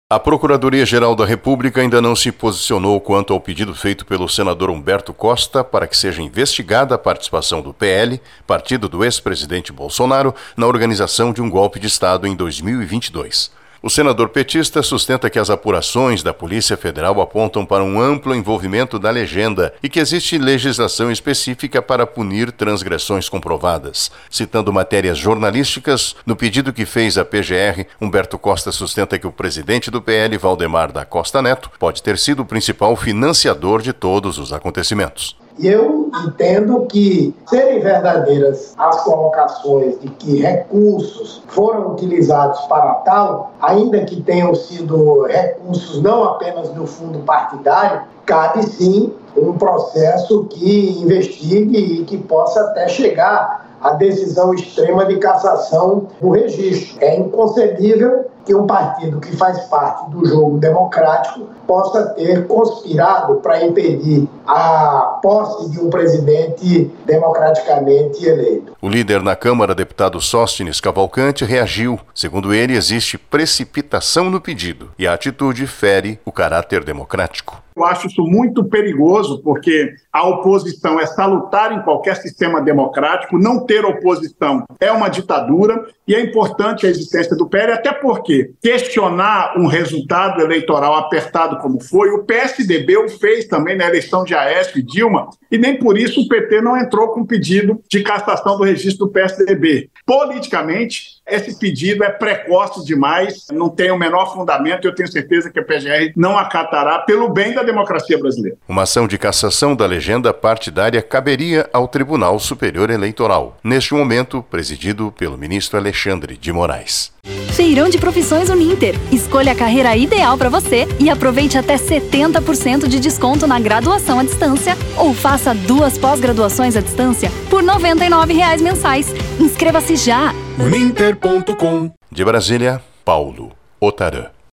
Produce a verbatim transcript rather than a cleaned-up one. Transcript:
A Procuradoria-Geral da República ainda não se posicionou quanto ao pedido feito pelo senador Humberto Costa para que seja investigada a participação do P L, partido do ex-presidente Bolsonaro, na organização de um golpe de Estado em dois mil e vinte e dois. O senador petista sustenta que as apurações da Polícia Federal apontam para um amplo envolvimento da legenda e que existe legislação específica para punir transgressões comprovadas. Citando matérias jornalísticas, no pedido que fez à P G R, Humberto Costa sustenta que o presidente do P L, Valdemar da Costa Neto, pode ter sido o principal financiador de todos os acontecimentos. E eu entendo que serem verdadeiras as colocações de que recursos foram utilizados para tal, ainda que tenham sido recursos não apenas do fundo partidário, cabe sim um processo que investigue e que possa até chegar à decisão extrema de cassação do registro. É inconcebível que um partido que faz parte do jogo democrático possa ter conspirado para impedir a posse de um presidente democraticamente eleito. O líder na Câmara, deputado Sóstenes Cavalcante, reagiu. Segundo ele, existe precipitação no pedido e a atitude fere o caráter democrático. Eu acho isso muito perigoso, porque a oposição é salutar em qualquer sistema democrático, não ter oposição é uma ditadura, e é importante a existência do P L, até porque questionar um resultado eleitoral apertado como foi, o P S D B o fez também na eleição de Aécio e Dilma, e nem por isso o P T não entrou com pedido de cassação do registro do P S D B. Politicamente, esse pedido é precoce demais, não tem o menor fundamento, e eu tenho certeza que a P G R não acatará pelo bem da democracia brasileira. Uma ação de cassação da legenda partidária caberia ao Tribunal Superior Eleitoral, neste momento presidido pelo ministro Alexandre de Moraes. Feirão de Profissões Uninter. Escolha a carreira ideal para você e aproveite até setenta por cento de desconto na graduação à distância ou faça duas pós-graduações à distância por noventa e nove reais mensais. Inscreva-se já! uninter ponto com. De Brasília, Paulo Otarã.